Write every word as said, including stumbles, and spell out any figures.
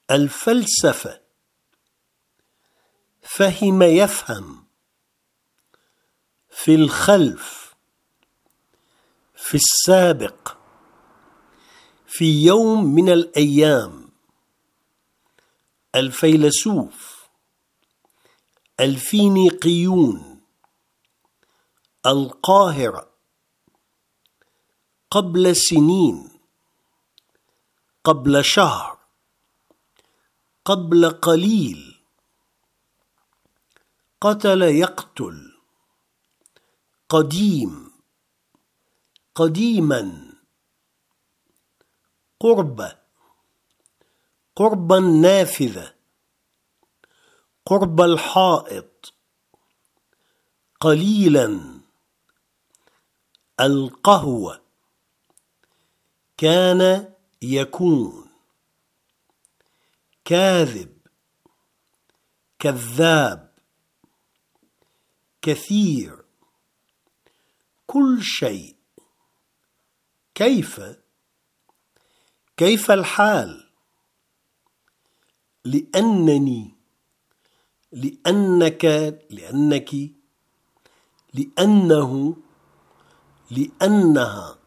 الفلسفة. فهم يفهم. في الخلف. في السابق. في يوم من الأيام. الفيلسوف. الفينيقيون. القاهرة. قبل سنين. قبل شهر. قبل قليل. قتل يقتل. قديم. قديما. قرب. قرب النافذة. قرب الحائط. قليلا. القهوة. كان يكون. كاذب. كذاب. كثير. كل شيء. كيف؟ كيف الحال؟ لأنني. لأنك. لأنك. لأنه. لأنها.